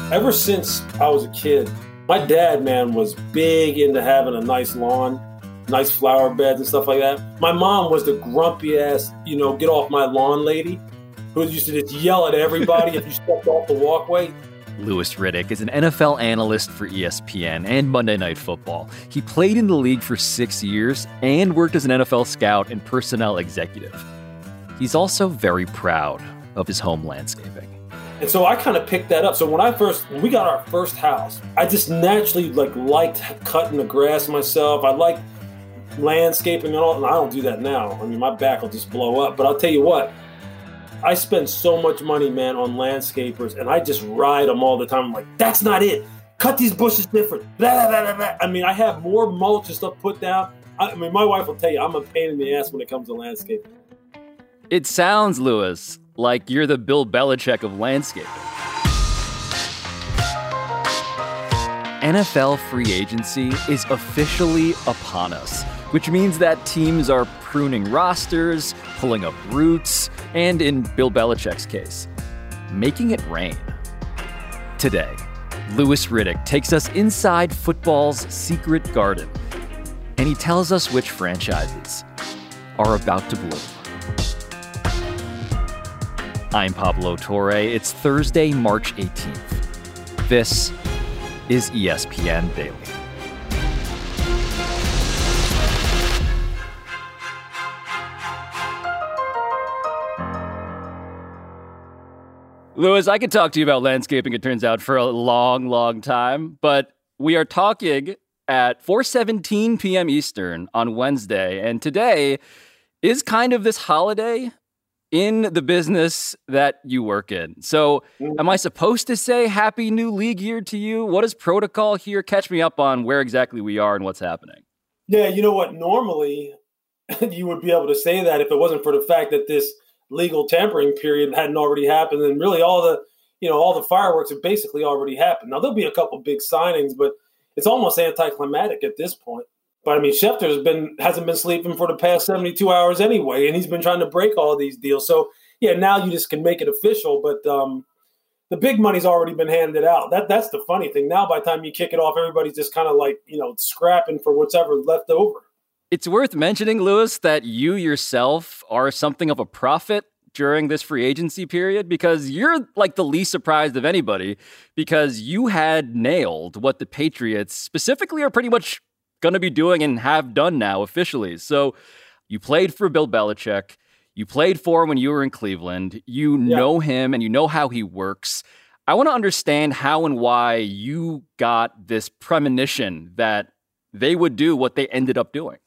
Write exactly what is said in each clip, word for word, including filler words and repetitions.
Ever since I was a kid, my dad, man, was big into having a nice lawn, nice flower beds and stuff like that. My mom was the grumpy ass, you know, get off my lawn lady who used to just yell at everybody if you stepped off the walkway. Louis Riddick is an N F L analyst for E S P N and Monday Night Football. He played in the league for six years and worked as an N F L scout and personnel executive. He's also very proud of his home landscaping. And so I kind of picked that up. So when I first, when we got our first house, I just naturally like liked cutting the grass myself. I liked landscaping and all, and I don't do that now. I mean, my back will just blow up. But I'll tell you what, I spend so much money, man, on landscapers, and I just ride them all the time. I'm like, that's not it. Cut these bushes different. Blah, blah, blah, blah. I mean, I have more mulch and stuff put down. I, I mean, my wife will tell you I'm a pain in the ass when it comes to landscaping. It sounds, Louis, like you're the Bill Belichick of landscaping. N F L free agency is officially upon us, which means that teams are pruning rosters, pulling up roots, and in Bill Belichick's case, making it rain. Today, Louis Riddick takes us inside football's secret garden, and he tells us which franchises are about to bloom. I'm Pablo Torre. It's Thursday, March eighteenth. This is E S P N Daily. Louis, I could talk to you about landscaping, it turns out, for a long, long time, but we are talking at four seventeen p.m. Eastern on Wednesday, and today is kind of this holiday in the business that you work in. So am I supposed to say Happy New League Year to you? What is protocol here? Catch me up on where exactly we are and what's happening. Yeah, you know what? Normally, you would be able to say that if it wasn't for the fact that this legal tampering period hadn't already happened, and really all the, you know, all the fireworks have basically already happened. Now, there'll be a couple big signings, but it's almost anticlimactic at this point. But I mean, Schefter's been hasn't been sleeping for the past seventy-two hours anyway, and he's been trying to break all these deals. So yeah, now you just can make it official. But um, the big money's already been handed out. That that's the funny thing. Now, by the time you kick it off, everybody's just kind of like, you know, scrapping for whatever left over. It's worth mentioning, Louis, that you yourself are something of a prophet during this free agency period, because you're like the least surprised of anybody, because you had nailed what the Patriots specifically are pretty much going to be doing and have done now officially. So you played for Bill Belichick. You played for him when you were in Cleveland. You yeah. know him and you know how he works. I want to understand how and why you got this premonition that they would do what they ended up doing.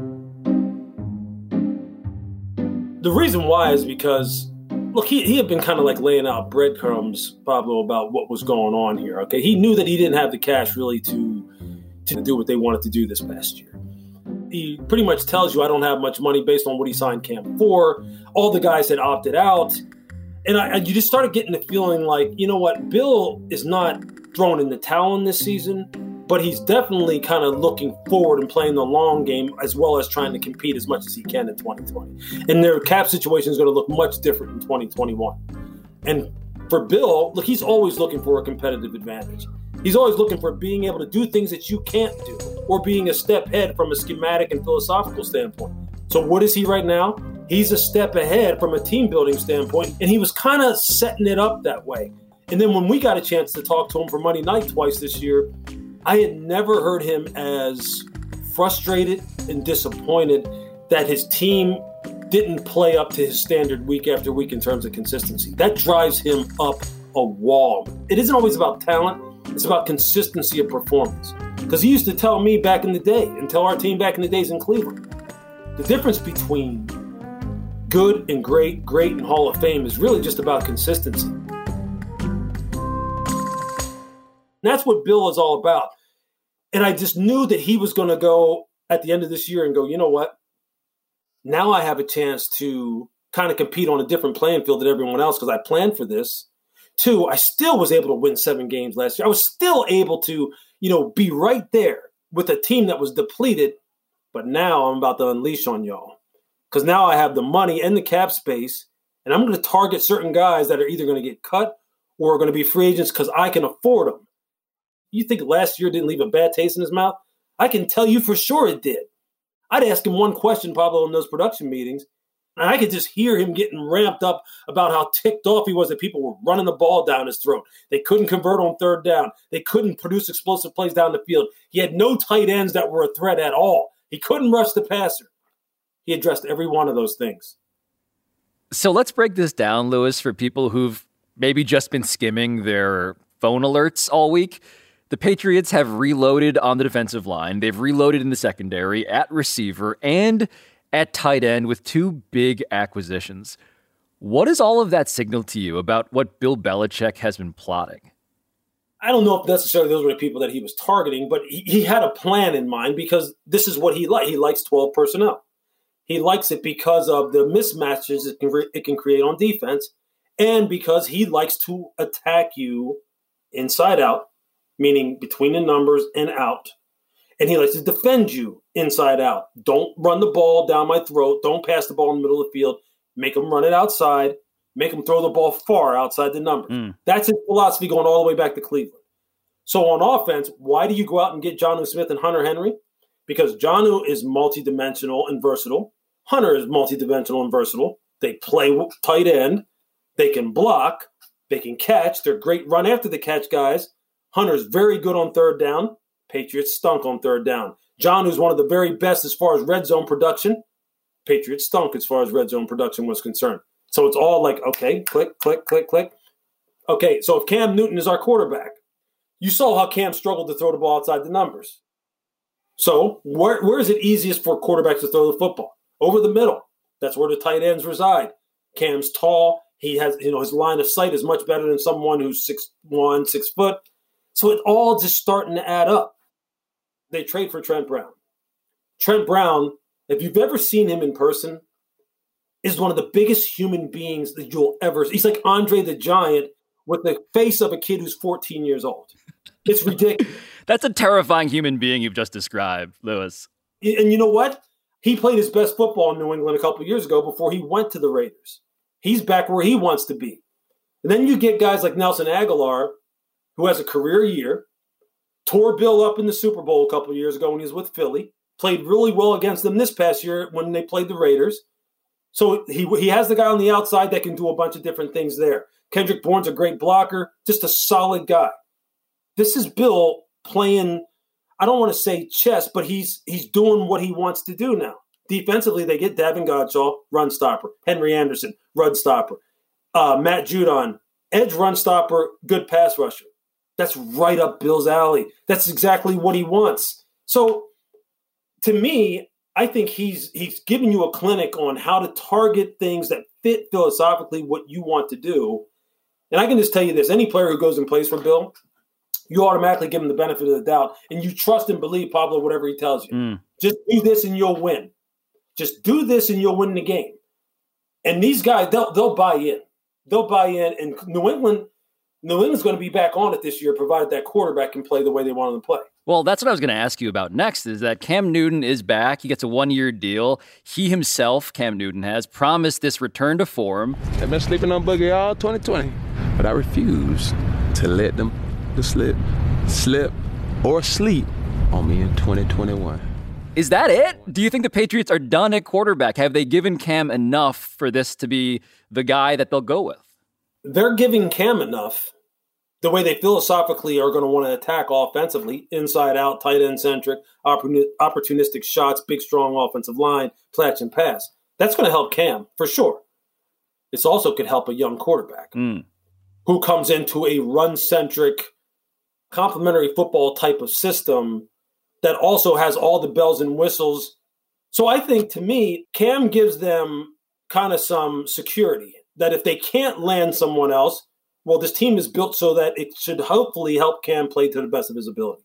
The reason why is because, look, he, he had been kind of like laying out breadcrumbs, Pablo, about what was going on here. Okay, he knew that he didn't have the cash really to to do what they wanted to do this past year. He pretty much tells you, I don't have much money based on what he signed Cam for. All the guys had opted out. And I, you just started getting the feeling like, you know what, Bill is not throwing in the towel in this season, but he's definitely kind of looking forward and playing the long game as well as trying to compete as much as he can in twenty twenty. And their cap situation is going to look much different in twenty twenty-one. And for Bill, look, he's always looking for a competitive advantage. He's always looking for being able to do things that you can't do, or being a step ahead from a schematic and philosophical standpoint. So what is he right now? He's a step ahead from a team building standpoint, and he was kind of setting it up that way. And then when we got a chance to talk to him for Monday night twice this year, I had never heard him as frustrated and disappointed that his team didn't play up to his standard week after week in terms of consistency. That drives him up a wall. It isn't always about talent. It's about consistency of performance. Because he used to tell me back in the day, and tell our team back in the days in Cleveland, the difference between good and great, great and Hall of Fame is really just about consistency. And that's what Bill is all about. And I just knew that he was going to go at the end of this year and go, you know what? Now I have a chance to kind of compete on a different playing field than everyone else because I planned for this. Two, I still was able to win seven games last year. I was still able to, you know, be right there with a team that was depleted. But now I'm about to unleash on y'all because now I have the money and the cap space, and I'm going to target certain guys that are either going to get cut or are going to be free agents because I can afford them. You think last year didn't leave a bad taste in his mouth? I can tell you for sure it did. I'd ask him one question, Pablo, in those production meetings, and I could just hear him getting ramped up about how ticked off he was that people were running the ball down his throat. They couldn't convert on third down. They couldn't produce explosive plays down the field. He had no tight ends that were a threat at all. He couldn't rush the passer. He addressed every one of those things. So let's break this down, Louis, for people who've maybe just been skimming their phone alerts all week. The Patriots have reloaded on the defensive line. They've reloaded in the secondary, at receiver, and at tight end with two big acquisitions. What does all of that signal to you about what Bill Belichick has been plotting? I don't know if necessarily those were the people that he was targeting, but he, he had a plan in mind because this is what he likes. He likes twelve personnel. He likes it because of the mismatches it can, it can create on defense, and because he likes to attack you inside out, meaning between the numbers and out. And he likes to defend you inside out. Don't run the ball down my throat. Don't pass the ball in the middle of the field. Make them run it outside. Make them throw the ball far outside the numbers. Mm. That's his philosophy going all the way back to Cleveland. So on offense, why do you go out and get Jonnu Smith and Hunter Henry? Because Jonnu is multidimensional and versatile. Hunter is multidimensional and versatile. They play tight end. They can block. They can catch. They're great run after the catch guys. Hunter's very good on third down. Patriots stunk on third down. Jonnu's one of the very best as far as red zone production. Patriots stunk as far as red zone production was concerned. So it's all like, okay, click, click, click, click. Okay, so if Cam Newton is our quarterback, you saw how Cam struggled to throw the ball outside the numbers. So where, where is it easiest for quarterbacks to throw the football? Over the middle. That's where the tight ends reside. Cam's tall. He has, you know, his line of sight is much better than someone who's six one, six foot. So it's all just starting to add up. They trade for Trent Brown. Trent Brown, if you've ever seen him in person, is one of the biggest human beings that you'll ever see. He's like Andre the Giant with the face of a kid who's fourteen years old. It's ridiculous. That's a terrifying human being you've just described, Louis. And you know what? He played his best football in New England a couple of years ago before he went to the Raiders. He's back where he wants to be. And then you get guys like Nelson Aguilar, who has a career year, tore Bill up in the Super Bowl a couple of years ago when he was with Philly, played really well against them this past year when they played the Raiders. So he he has the guy on the outside that can do a bunch of different things there. Kendrick Bourne's a great blocker, just a solid guy. This is Bill playing, I don't want to say chess, but he's he's doing what he wants to do now. Defensively, they get Davin Godchaux, run stopper. Henry Anderson, run stopper. Uh, Matt Judon, edge run stopper, good pass rusher. That's right up Bill's alley. That's exactly what he wants. So to me, I think he's he's giving you a clinic on how to target things that fit philosophically what you want to do. And I can just tell you this, any player who goes and plays for Bill, you automatically give him the benefit of the doubt, and you trust and believe Pablo whatever he tells you. Mm. Just do this and you'll win. Just do this and you'll win the game. And these guys, they'll they'll buy in. They'll buy in. And New England, New England's going to be back on it this year, provided that quarterback can play the way they want him to play. Well, that's what I was going to ask you about next, is that Cam Newton is back. He gets a one-year deal. He himself, Cam Newton, has promised this return to form. They've been sleeping on Boogie all twenty twenty, but I refuse to let them slip, slip, or sleep on me in twenty twenty-one. Is that it? Do you think the Patriots are done at quarterback? Have they given Cam enough for this to be the guy that they'll go with? They're giving Cam enough the way they philosophically are going to want to attack offensively, inside out, tight end centric, opportunistic shots, big, strong offensive line, platch and pass. That's going to help Cam for sure. This also could help a young quarterback mm. who comes into a run centric, complementary football type of system that also has all the bells and whistles. So I think, to me, Cam gives them kind of some security that if they can't land someone else, well, this team is built so that it should hopefully help Cam play to the best of his ability.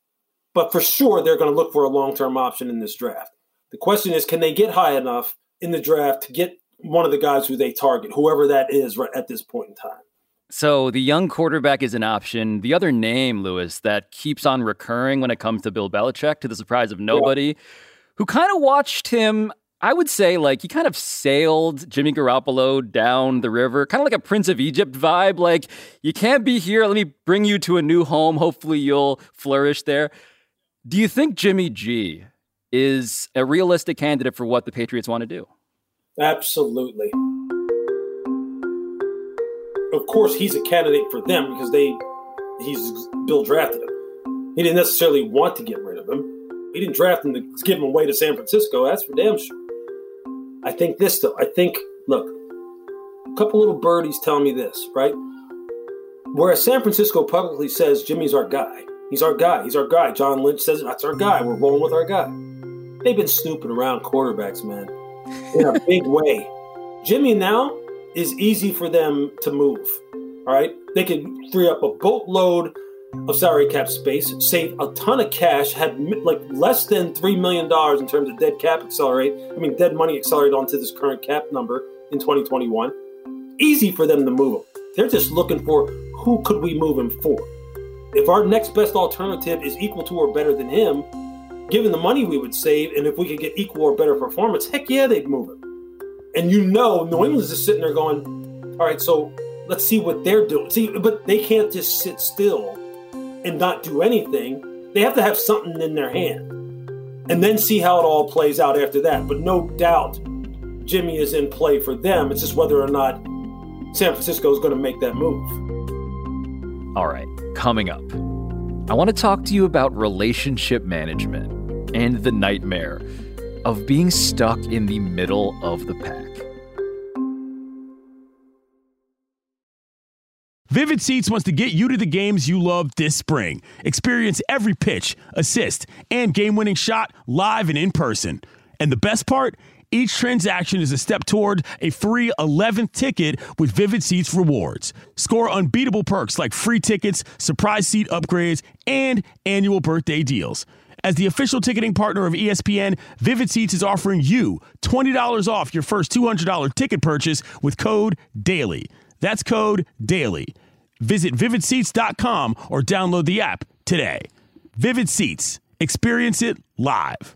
But for sure, they're going to look for a long-term option in this draft. The question is, can they get high enough in the draft to get one of the guys who they target, whoever that is right at this point in time? So the young quarterback is an option. The other name, Louis, that keeps on recurring when it comes to Bill Belichick, to the surprise of nobody, yeah. who kind of watched him I would say, like, he kind of sailed Jimmy Garoppolo down the river, kind of like a Prince of Egypt vibe. Like, you can't be here. Let me bring you to a new home. Hopefully you'll flourish there. Do you think Jimmy G is a realistic candidate for what the Patriots want to do? Absolutely. Of course, he's a candidate for them because they, he's Bill drafted him. He didn't necessarily want to get rid of him. He didn't draft him to give him away to San Francisco. That's for damn sure. I think this, though. I think, look, a couple little birdies tell me this, right? Whereas San Francisco publicly says Jimmy's our guy. He's our guy. He's our guy. John Lynch says that's our guy. We're rolling with our guy. They've been snooping around quarterbacks, man, in a big way. Jimmy now is easy for them to move, all right? They can free up a boatload of salary cap space, save a ton of cash, had like less than three million dollars in terms of dead cap accelerate. I mean, dead money accelerate onto this current cap number in twenty twenty-one. Easy for them to move him. They're just looking for who could we move him for. If our next best alternative is equal to or better than him, given the money we would save, and if we could get equal or better performance, heck yeah, they'd move him. And you know, New England's just sitting there going, all right, so let's see what they're doing. See, but they can't just sit still and not do anything. They have to have something in their hand and then see how it all plays out after that. But no doubt Jimmy is in play for them. It's just whether or not San Francisco is going to make that move. All right, coming up, I want to talk to you about relationship management and the nightmare of being stuck in the middle of the pack. Vivid Seats wants to get you to the games you love this spring. Experience every pitch, assist, and game-winning shot live and in person. And the best part? Each transaction is a step toward a free eleventh ticket with Vivid Seats rewards. Score unbeatable perks like free tickets, surprise seat upgrades, and annual birthday deals. As the official ticketing partner of E S P N, Vivid Seats is offering you twenty dollars off your first two hundred dollars ticket purchase with code DAILY. That's code DAILY. Visit vivid seats dot com or download the app today. Vivid Seats. Experience it live.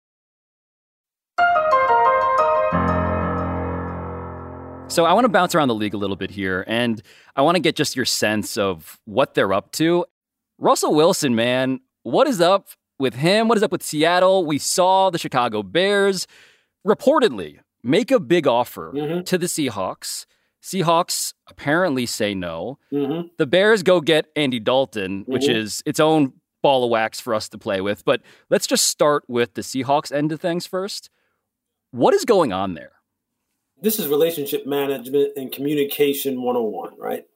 So I want to bounce around the league a little bit here, and I want to get just your sense of what they're up to. Russell Wilson, man, what is up with him? What is up with Seattle? We saw the Chicago Bears reportedly make a big offer mm-hmm. to the Seahawks. Seahawks apparently say no. Mm-hmm. The Bears go get Andy Dalton, mm-hmm. which is its own ball of wax for us to play with. But let's just start with the Seahawks end of things first. What is going on there? This is relationship management and communication one oh one, right?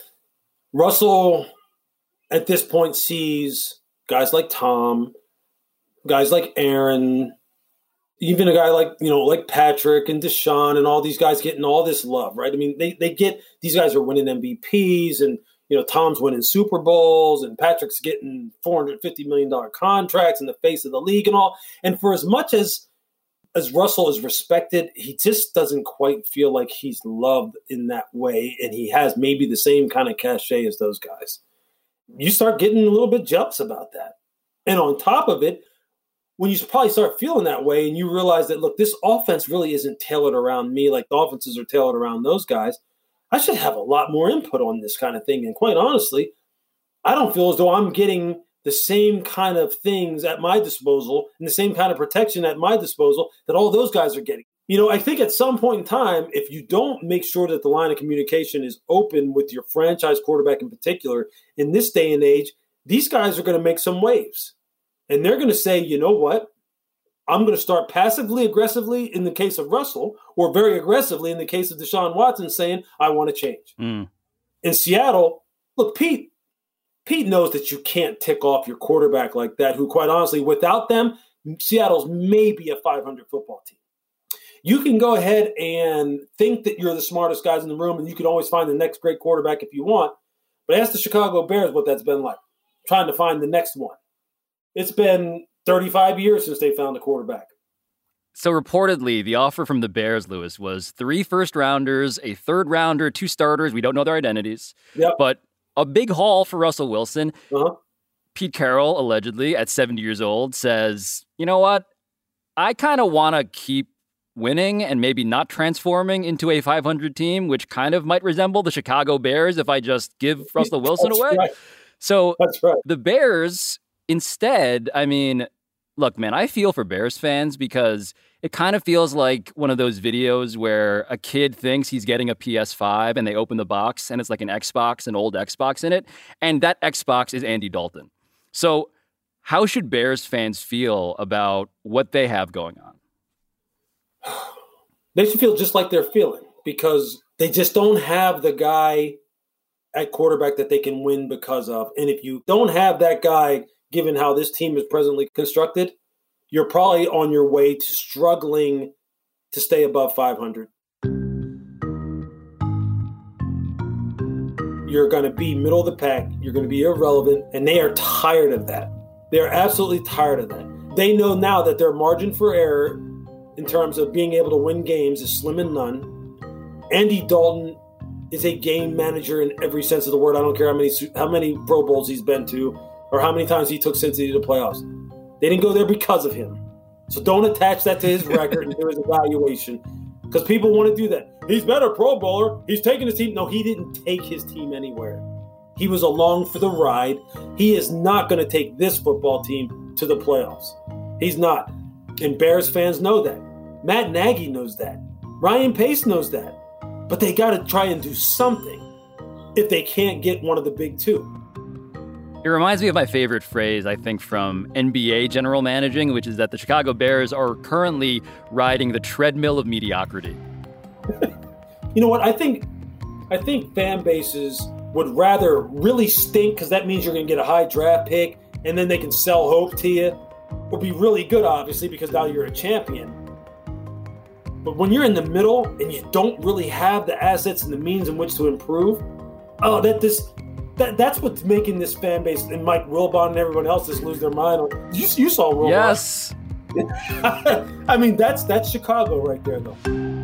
Russell, at this point, sees guys like Tom, guys like Aaron, even a guy like, you know, like Patrick and Deshaun and all these guys getting all this love, right? I mean, they they get, these guys are winning M V Ps and, you know, Tom's winning Super Bowls and Patrick's getting four hundred fifty million dollars contracts in the face of the league and all. And for as much as, as Russell is respected, he just doesn't quite feel like he's loved in that way. And he has maybe the same kind of cachet as those guys. You start getting a little bit jealous about that. And on top of it, when you probably start feeling that way and you realize that, look, this offense really isn't tailored around me like the offenses are tailored around those guys, I should have a lot more input on this kind of thing. And quite honestly, I don't feel as though I'm getting the same kind of things at my disposal and the same kind of protection at my disposal that all those guys are getting. You know, I think at some point in time, if you don't make sure that the line of communication is open with your franchise quarterback in particular, in this day and age, these guys are going to make some waves. And they're going to say, you know what? I'm going to start passively aggressively in the case of Russell, or very aggressively in the case of Deshaun Watson, saying, I want to change. Mm. In Seattle, look, Pete, Pete knows that you can't tick off your quarterback like that, who quite honestly, without them, Seattle's maybe a five hundred football team. You can go ahead and think that you're the smartest guys in the room and you can always find the next great quarterback if you want. But ask the Chicago Bears what that's been like, trying to find the next one. It's been thirty-five years since they found a quarterback. So reportedly, the offer from the Bears, Lewis, was three first-rounders, a third-rounder, two starters. We don't know their identities. Yep. But a big haul for Russell Wilson. Uh-huh. Pete Carroll, allegedly, at seventy years old, says, you know what? I kind of want to keep winning and maybe not transforming into a five hundred team, which kind of might resemble the Chicago Bears if I just give Russell Wilson That's away. Right. So That's right. The Bears, instead, I mean, look, man, I feel for Bears fans because it kind of feels like one of those videos where a kid thinks he's getting a P S five and they open the box and it's like an Xbox, an old Xbox in it. And that Xbox is Andy Dalton. So how should Bears fans feel about what they have going on? They should feel just like they're feeling because they just don't have the guy at quarterback that they can win because of. And if you don't have that guy, given how this team is presently constructed, you're probably on your way to struggling to stay above five hundred. You're going to be middle of the pack. You're going to be irrelevant. And they are tired of that. They're absolutely tired of that. They know now that their margin for error in terms of being able to win games is slim and none. Andy Dalton is a game manager in every sense of the word. I don't care how many how many Pro Bowls he's been to or how many times he took Cincinnati to the playoffs. They didn't go there because of him. So don't attach that to his record and to his evaluation because people want to do that. He's been a Pro Bowler. He's taken his team. No, he didn't take his team anywhere. He was along for the ride. He is not going to take this football team to the playoffs. He's not. And Bears fans know that. Matt Nagy knows that. Ryan Pace knows that. But they got to try and do something if they can't get one of the big two. It reminds me of my favorite phrase, I think, from N B A general managing, which is that the Chicago Bears are currently riding the treadmill of mediocrity. You know what? I think I think fan bases would rather really stink because that means you're going to get a high draft pick and then they can sell hope to you. Or be really good, obviously, because now you're a champion. But when you're in the middle and you don't really have the assets and the means in which to improve, oh, that this that that's what's making this fan base and Mike Wilbon and everyone else just lose their mind. You, you saw Wilbon. Yes. I mean, that's that's Chicago right there, though.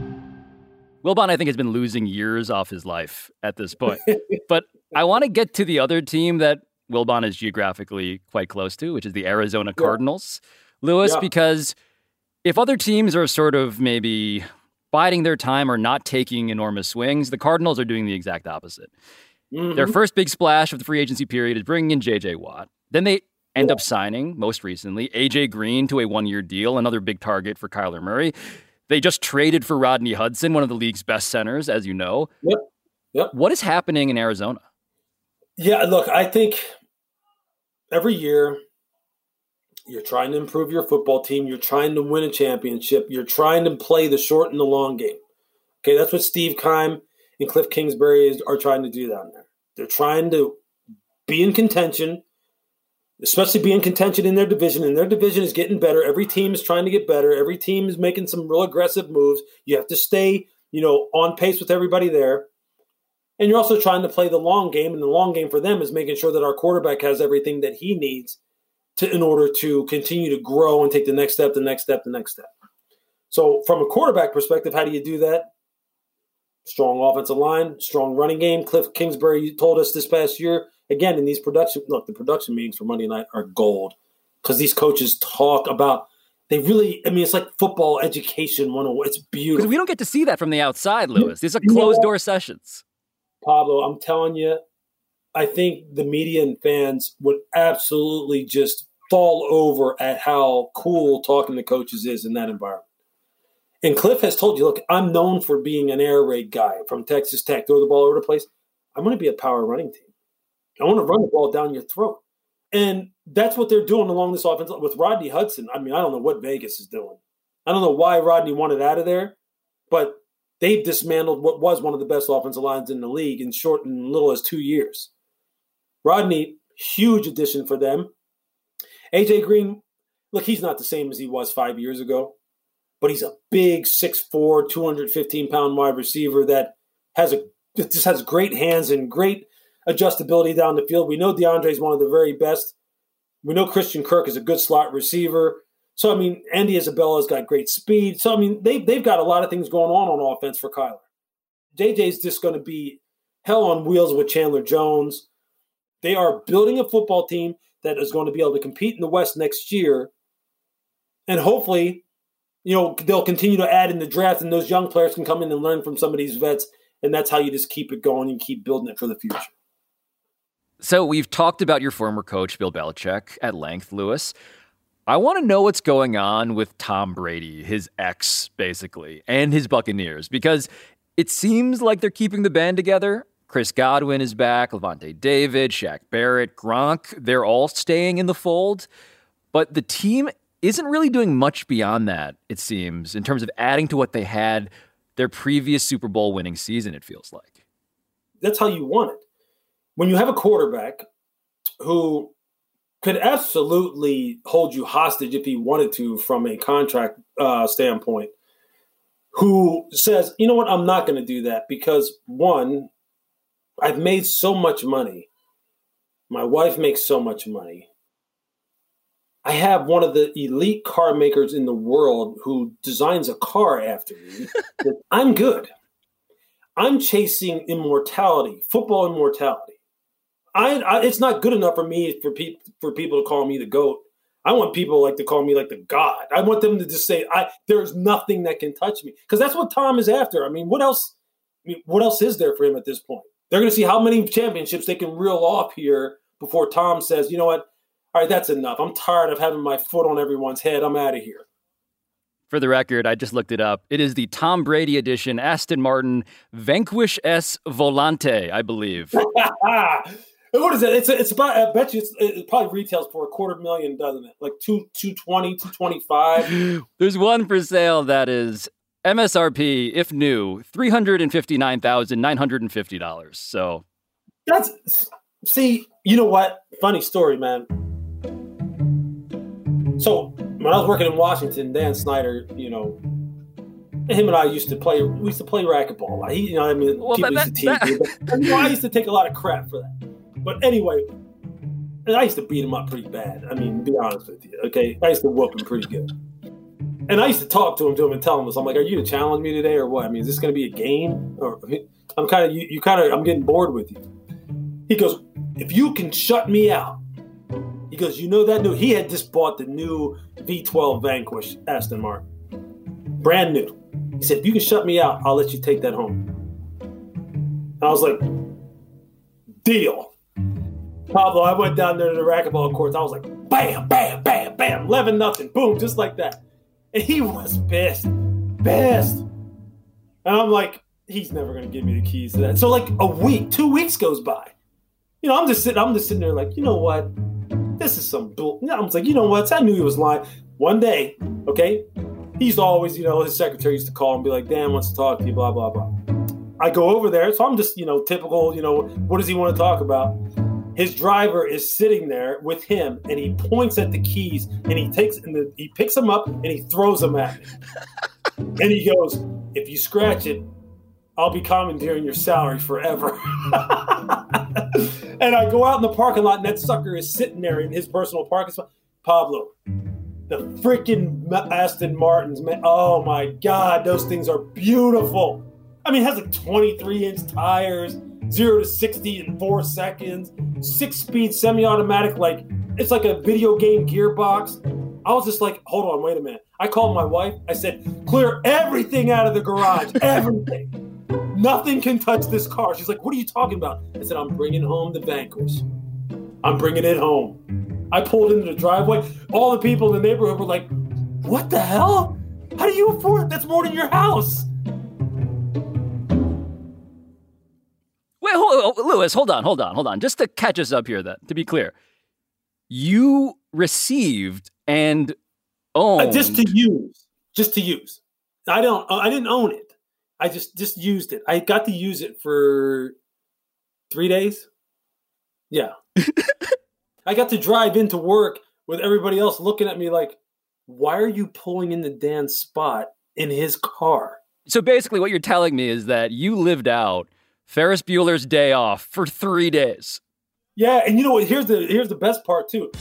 Wilbon, I think, has been losing years off his life at this point. But I want to get to the other team that Wilbon is geographically quite close to, which is the Arizona Cardinals. Yeah. Lewis, yeah. Because if other teams are sort of maybe biding their time or not taking enormous swings, the Cardinals are doing the exact opposite. Mm-hmm. Their first big splash of the free agency period is bringing in J J Watt. Then they end yeah. up signing, most recently, A J Green to a one-year deal, another big target for Kyler Murray. They just traded for Rodney Hudson, one of the league's best centers, as you know. Yep. Yep. What is happening in Arizona? Yeah, look, I think every year you're trying to improve your football team. You're trying to win a championship. You're trying to play the short and the long game. Okay, that's what Steve Keim and Cliff Kingsbury is, are trying to do down there. They're trying to be in contention, especially be in contention in their division. And their division is getting better. Every team is trying to get better. Every team is making some real aggressive moves. You have to stay, you know, on pace with everybody there. And you're also trying to play the long game. And the long game for them is making sure that our quarterback has everything that he needs to in order to continue to grow and take the next step, the next step, the next step. So from a quarterback perspective, how do you do that? Strong offensive line, strong running game. Cliff Kingsbury told us this past year, again, in these production, look, the production meetings for Monday night are gold because these coaches talk about, they really, I mean, it's like football education one oh one. It's beautiful. Because we don't get to see that from the outside, Lewis. These are closed-door sessions. Pablo, I'm telling you, I think the media and fans would absolutely just fall over at how cool talking to coaches is in that environment. And Cliff has told you, look, I'm known for being an air raid guy from Texas Tech, throw the ball over the place. I'm going to be a power running team. I want to run the ball down your throat. And that's what they're doing along this offense with Rodney Hudson. I mean, I don't know what Vegas is doing. I don't know why Rodney wanted out of there, but they've dismantled what was one of the best offensive lines in the league in short and little as two years. Rodney, huge addition for them. A J Green, look, he's not the same as he was five years ago, but he's a big six foot four, two hundred fifteen pound wide receiver that has a just has great hands and great adjustability down the field. We know DeAndre is one of the very best. We know Christian Kirk is a good slot receiver. So, I mean, Andy Isabella's got great speed. So, I mean, they, they've got a lot of things going on on offense for Kyler. J J's just going to be hell on wheels with Chandler Jones. They are building a football team that is going to be able to compete in the West next year. And hopefully you know, they'll continue to add in the draft, and those young players can come in and learn from some of these vets, and that's how you just keep it going and keep building it for the future. So we've talked about your former coach, Bill Belichick, at length, Louis. I want to know what's going on with Tom Brady, his ex, basically, and his Buccaneers, because it seems like they're keeping the band together. Chris Godwin is back, Levante David, Shaq Barrett, Gronk, they're all staying in the fold. But the team isn't really doing much beyond that, it seems, in terms of adding to what they had their previous Super Bowl winning season, it feels like. That's how you want it. When you have a quarterback who could absolutely hold you hostage if he wanted to from a contract uh, standpoint, who says, you know what, I'm not going to do that because, one, I've made so much money. My wife makes so much money. I have one of the elite car makers in the world who designs a car after me. I'm good. I'm chasing immortality, football immortality. I, I it's not good enough for me for people for people to call me the GOAT. I want people like to call me like the God. I want them to just say, "I there's nothing that can touch me," because that's what Tom is after. I mean, what else? I mean, what else is there for him at this point? They're going to see how many championships they can reel off here before Tom says, "You know what? All right, that's enough. I'm tired of having my foot on everyone's head. I'm out of here." For the record, I just looked it up. It is the Tom Brady edition Aston Martin Vanquish S Volante, I believe. What is it? It's it's about. I bet you it's, it probably retails for a quarter million, doesn't it? Like two two twenty, two twenty five. There's one for sale that is M S R P, if new, three hundred and fifty nine thousand nine hundred and fifty dollars. So that's see. You know what? Funny story, man. So when I was working in Washington, Dan Snyder, you know, him and I used to play. We used to play racquetball. He, you know, I mean, well, people that, used to tease that, me. But, you know, I used to take a lot of crap for that. But anyway, and I used to beat him up pretty bad. I mean, to be honest with you, okay? I used to whoop him pretty good. And I used to talk to him, to him, and tell him this. I'm like, "Are you to challenge me today, or what? I mean, is this going to be a game? Or I'm kind of, you, you kind of, I'm getting bored with you." He goes, "If you can shut me out," he goes, "you know that new." He had just bought the new V twelve Vanquish Aston Martin, brand new. He said, "If you can shut me out, I'll let you take that home." And I was like, "Deal." Pablo, I went down there to the racquetball courts. I was like, bam, bam, bam, bam, eleven nothing, boom, just like that. And he was pissed, pissed. And I'm like, he's never going to give me the keys to that. So like a week, two weeks goes by. You know, I'm just sitting, I'm just sitting there like, you know what? This is some bull. I was like, you know what? So I knew he was lying. One day, okay, he used to always, you know, his secretary used to call and be like, "Dan wants to talk to you, blah, blah, blah." I go over there. So I'm just, you know, typical, you know, what does he want to talk about? His driver is sitting there with him, and he points at the keys, and he takes and the, he picks them up, and he throws them at me. And he goes, "If you scratch it, I'll be commandeering your salary forever." And I go out in the parking lot, and that sucker is sitting there in his personal parking spot. Pablo, the freaking Aston Martins, man. Oh, my God. Those things are beautiful. I mean, it has like twenty-three inch tires, zero to sixty in four seconds, six-speed semi-automatic, like it's like a video game gearbox. I was just like, hold on, wait a minute. I called my wife. I said, "Clear everything out of the garage, everything. Nothing can touch this car." She's like, "What are you talking about?" I said, "I'm bringing home the Vanquish. I'm bringing it home." I pulled into the driveway. All the people in the neighborhood were like, "What the hell? How do you afford it? That's more than your house." Wait, hold, Louis, hold on, hold on, hold on. Just to catch us up here, then, to be clear, you received and owned uh, just to use, just to use. I don't. I didn't own it. I just just used it. I got to use it for three days. Yeah, I got to drive into work with everybody else looking at me like, "Why are you pulling into Dan's spot in his car?" So basically, what you're telling me is that you lived out Ferris Bueller's Day Off for three days. Yeah, and you know what? Here's the here's the best part too.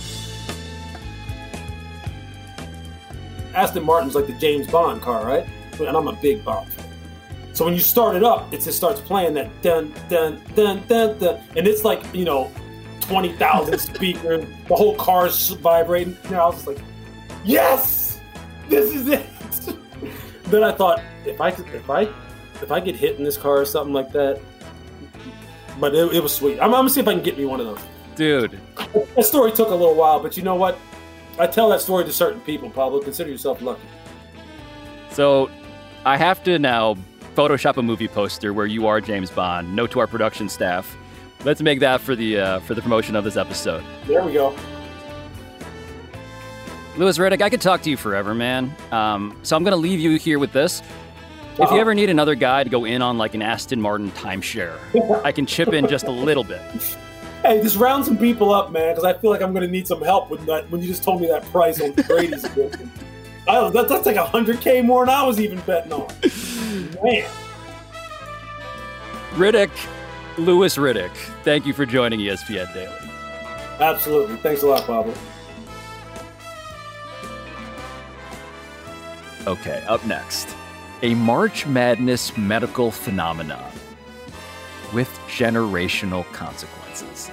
Aston Martin's like the James Bond car, right? And I'm a big Bond fan. So when you start it up, it just starts playing that dun dun dun dun dun, and it's like, you know, twenty thousand speakers. The whole car's vibrating. And I was just like, yes, this is it. then I thought, if I could, if I, if I get hit in this car or something like that, but it, it was sweet. I'm, I'm gonna see if I can get me one of those. Dude. That story took a little while, but you know what? I tell that story to certain people, Pablo. Consider yourself lucky. So I have to now Photoshop a movie poster where you are James Bond. Note to our production staff. Let's make that for the uh, for the promotion of this episode. There we go. Louis Riddick, I could talk to you forever, man. Um, so I'm going to leave you here with this. If Uh-oh. you ever need another guy to go in on like an Aston Martin timeshare, I can chip in just a little bit. Hey, just round some people up, man, because I feel like I'm going to need some help with that when you just told me that price on Brady's edition. I, that, that's like one hundred K more than I was even betting on. Man. Riddick, Louis Riddick, thank you for joining E S P N Daily. Absolutely. Thanks a lot, Pablo. Okay, up next, a March Madness medical phenomenon with generational consequences.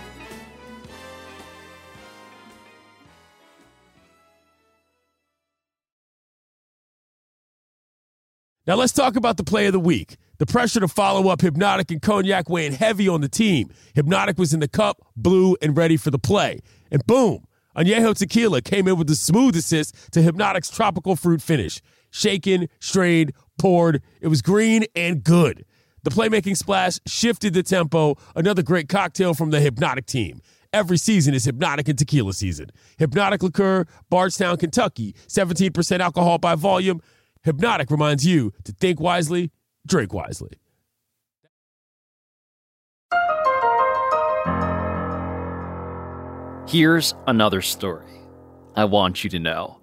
Now let's talk about the play of the week. The pressure to follow up Hypnotic and Cognac weighing heavy on the team. Hypnotic was in the cup, blue, and ready for the play. And boom, Añejo Tequila came in with the smooth assist to Hypnotic's tropical fruit finish. Shaken, strained, poured. It was green and good. The playmaking splash shifted the tempo. Another great cocktail from the Hypnotic team. Every season is Hypnotic and Tequila season. Hypnotic Liqueur, Bardstown, Kentucky, seventeen percent alcohol by volume. Hypnotic reminds you to think wisely, drink wisely. Here's another story I want you to know.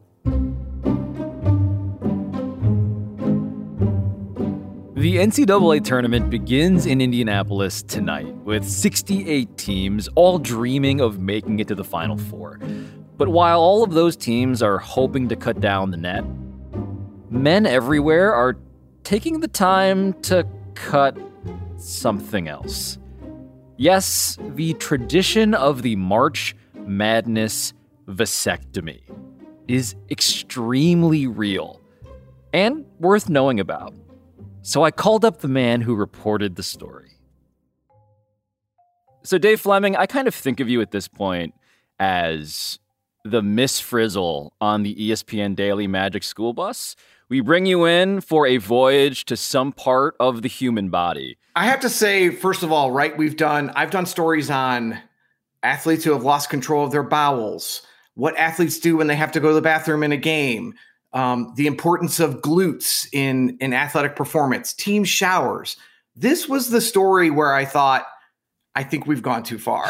The N C double A tournament begins in Indianapolis tonight with sixty-eight teams all dreaming of making it to the Final Four. But while all of those teams are hoping to cut down the net, men everywhere are taking the time to cut something else. Yes, the tradition of the March Madness vasectomy is extremely real and worth knowing about. So I called up the man who reported the story. So Dave Fleming, I kind of think of you at this point as the Miss Frizzle on the E S P N Daily Magic School Bus. We bring you in for a voyage to some part of the human body. I have to say, first of all, right, we've done, I've done stories on athletes who have lost control of their bowels, what athletes do when they have to go to the bathroom in a game, um, the importance of glutes in, in athletic performance, team showers. This was the story where I thought, I think we've gone too far.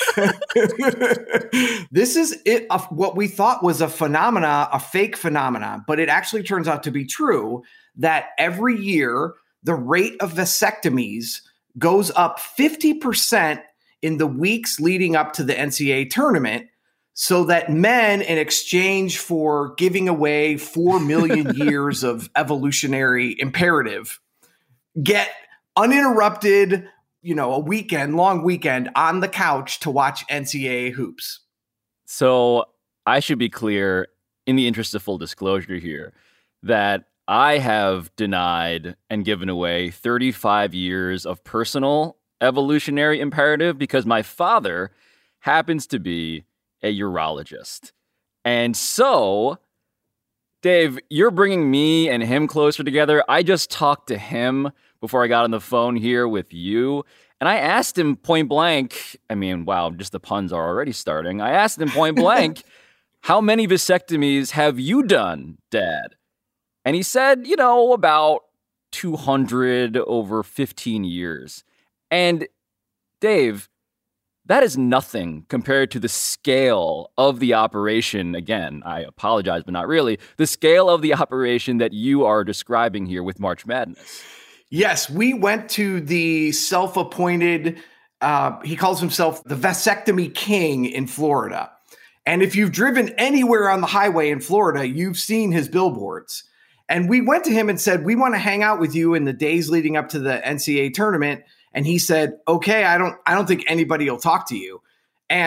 This is it. Uh, what we thought was a phenomena, a fake phenomena, but it actually turns out to be true that every year the rate of vasectomies goes up fifty percent in the weeks leading up to the N C double A tournament, so that men, in exchange for giving away four million years of evolutionary imperative, get uninterrupted, you know, a weekend, long weekend on the couch to watch N C double A hoops. So I should be clear, in the interest of full disclosure here, that I have denied and given away thirty-five years of personal evolutionary imperative because my father happens to be a urologist. And so, Dave, you're bringing me and him closer together. I just talked to him before I got on the phone here with you. And I asked him point blank, I mean, wow, just the puns are already starting. I asked him point blank, how many vasectomies have you done, Dad? And he said, you know, about two hundred over fifteen years. And Dave, that is nothing compared to the scale of the operation. Again, I apologize, but not really. The scale of the operation that you are describing here with March Madness. Yes, we went to the self-appointed, uh, he calls himself the vasectomy king in Florida. And if you've driven anywhere on the highway in Florida, you've seen his billboards. And we went to him and said, we want to hang out with you in the days leading up to the N C double A tournament. And he said, okay, I don't, I don't think anybody will talk to you. And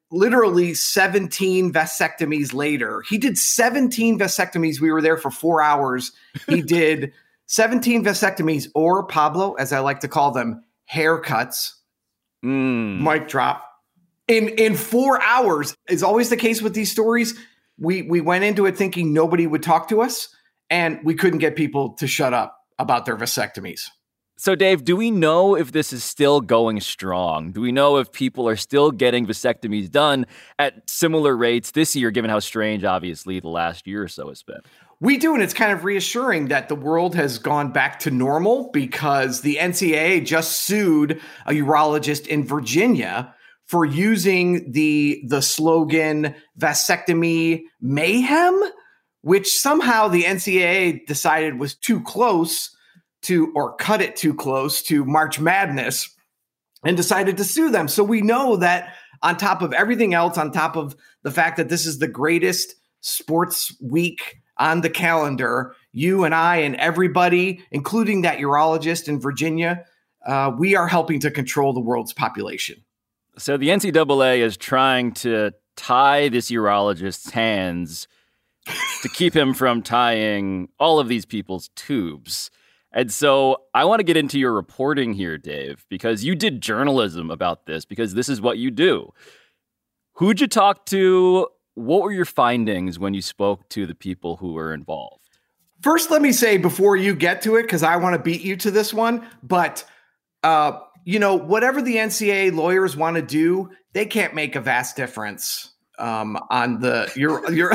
literally seventeen vasectomies later. He did seventeen vasectomies. We were there for four hours. He did seventeen vasectomies, or Pablo, as I like to call them, haircuts. Mm. Mic drop. In in four hours, is always the case with these stories. We we went into it thinking nobody would talk to us, and we couldn't get people to shut up about their vasectomies. So, Dave, do we know if this is still going strong? Do we know if people are still getting vasectomies done at similar rates this year, given how strange, obviously, the last year or so has been? We do, and it's kind of reassuring that the world has gone back to normal, because the N C double A just sued a urologist in Virginia for using the, the slogan vasectomy mayhem, which somehow the N C double A decided was too close to, or cut it too close to March Madness, and decided to sue them. So we know that on top of everything else, on top of the fact that this is the greatest sports week on the calendar, you and I and everybody, including that urologist in Virginia, uh, we are helping to control the world's population. So the N C double A is trying to tie this urologist's hands to keep him from tying all of these people's tubes. And so I want to get into your reporting here, Dave, because you did journalism about this, because this is what you do. Who'd you talk to? What were your findings when you spoke to the people who were involved? First, let me say before you get to it, because I want to beat you to this one, but, uh, you know, whatever the N C double A lawyers want to do, they can't make a vast difference um, on the, your, your,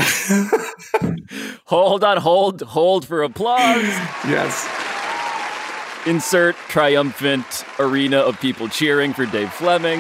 hold on, hold, hold for applause. Yes. Insert triumphant arena of people cheering for Dave Fleming.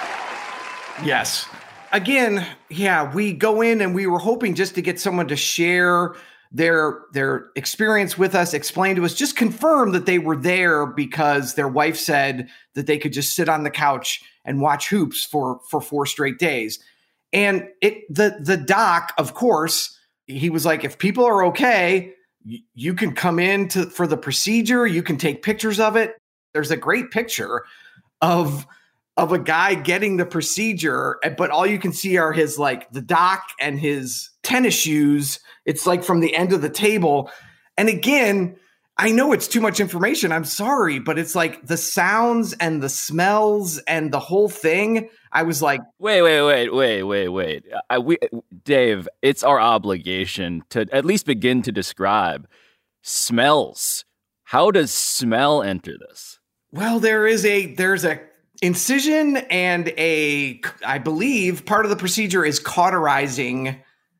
Yes. Again, yeah, we go in and we were hoping just to get someone to share their their experience with us, explain to us, just confirm that they were there because their wife said that they could just sit on the couch and watch hoops for, for four straight days. And it the the doc, of course, he was like, if people are okay, y- you can come in to, for the procedure. You can take pictures of it. There's a great picture of of a guy getting the procedure, but all you can see are his, like, the doc and his tennis shoes. It's like from the end of the table. And again, I know it's too much information. I'm sorry, but it's like the sounds and the smells and the whole thing. I was like, wait, wait, wait, wait, wait, wait. I, we, Dave, it's our obligation to at least begin to describe smells. How does smell enter this? Well, there is a, there's a, incision and a, I believe part of the procedure is cauterizing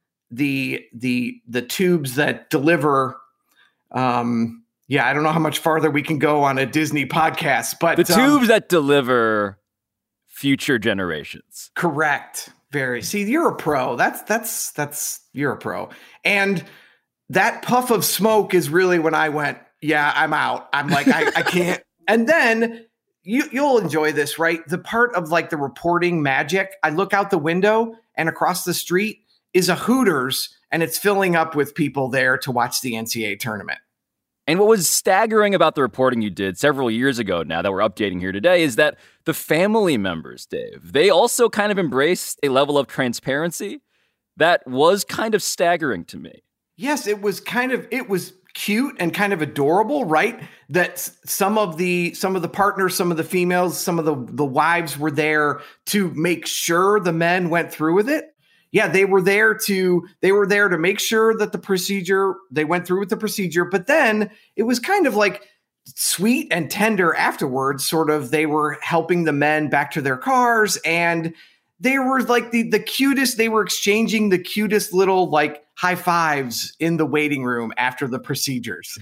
the the the tubes that deliver. Um, yeah, I don't know how much farther we can go on a Disney podcast, but the um, tubes that deliver future generations. Correct. Very. See, you're a pro. That's that's that's you're a pro. And that puff of smoke is really when I went, yeah, I'm out. I'm like, I, I can't. And then You, you'll enjoy this, right? The part of like the reporting magic, I look out the window and across the street is a Hooters, and it's filling up with people there to watch the N C double A tournament. And what was staggering about the reporting you did several years ago now that we're updating here today is that the family members, Dave, they also kind of embraced a level of transparency that was kind of staggering to me. Yes, it was kind of, it was cute and kind of adorable, right? That some of the some of the partners, some of the females, some of the the wives were there to make sure the men went through with it. Yeah, they were there to they were there to make sure that the procedure, they went through with the procedure, but then it was kind of like sweet and tender afterwards. Sort of, they were helping the men back to their cars, and they were like the the cutest, they were exchanging the cutest little like high fives in the waiting room after the procedures.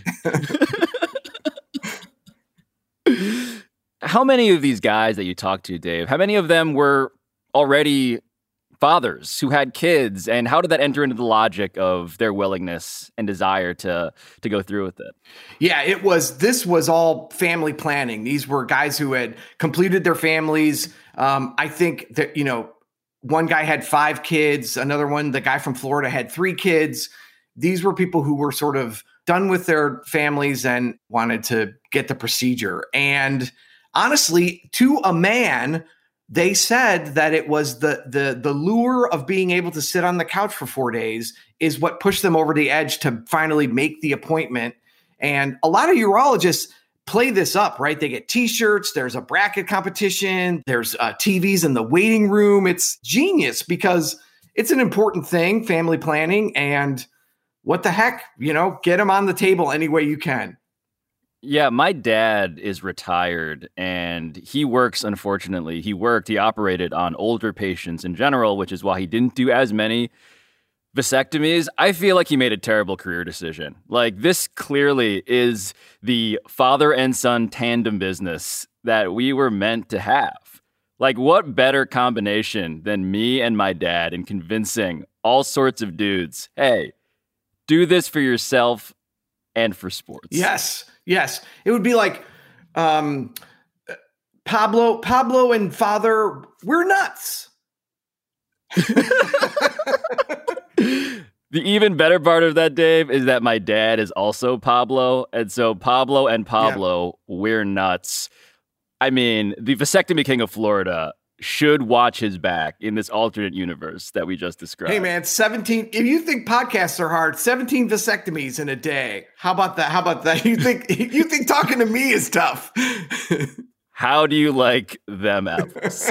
How many of these guys that you talked to, Dave, how many of them were already fathers who had kids, and how did that enter into the logic of their willingness and desire to to go through with it? Yeah, it was, this was all family planning. These were guys who had completed their families. Um, I think that, you know, one guy had five kids. Another one, the guy from Florida, had three kids. These were people who were sort of done with their families and wanted to get the procedure. And honestly, to a man, they said that it was the the the lure of being able to sit on the couch for four days is what pushed them over the edge to finally make the appointment. And a lot of urologists play this up, right? They get T-shirts. There's a bracket competition. There's uh, T Vs in the waiting room. It's genius because it's an important thing, family planning. And what the heck, you know, get them on the table any way you can. Yeah, my dad is retired and he works, unfortunately. He worked, he operated on older patients in general, which is why he didn't do as many vasectomies. I feel like he made a terrible career decision. Like, this clearly is the father and son tandem business that we were meant to have. Like, what better combination than me and my dad in convincing all sorts of dudes, hey, do this for yourself and for sports. Yes. Yes, it would be like um, Pablo, Pablo and father, we're nuts. The even better part of that, Dave, is that my dad is also Pablo. And so Pablo and Pablo, yeah. We're nuts. I mean, the vasectomy king of Florida should watch his back in this alternate universe that we just described. Hey, man, seventeen. If you think podcasts are hard, seventeen vasectomies in a day. How about that? How about that? You think you think talking to me is tough? How do you like them apples?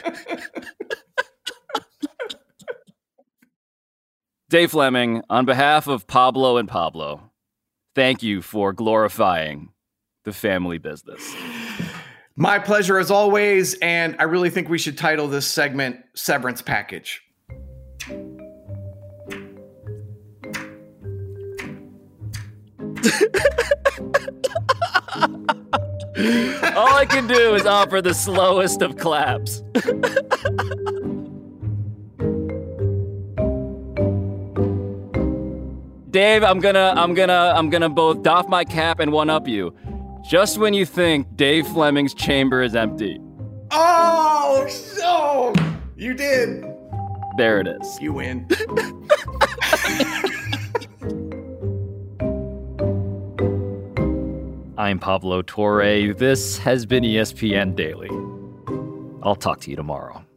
Dave Fleming, on behalf of Pablo and Pablo, thank you for glorifying the family business. My pleasure as always, and I really think we should title this segment Severance Package. All I can do is offer the slowest of claps. Dave, I'm gonna, I'm gonna, I'm gonna both doff my cap and one up you. Just when you think Dave Fleming's chamber is empty. Oh, so you did. There it is. You win. I'm Pablo Torre. This has been E S P N Daily. I'll talk to you tomorrow.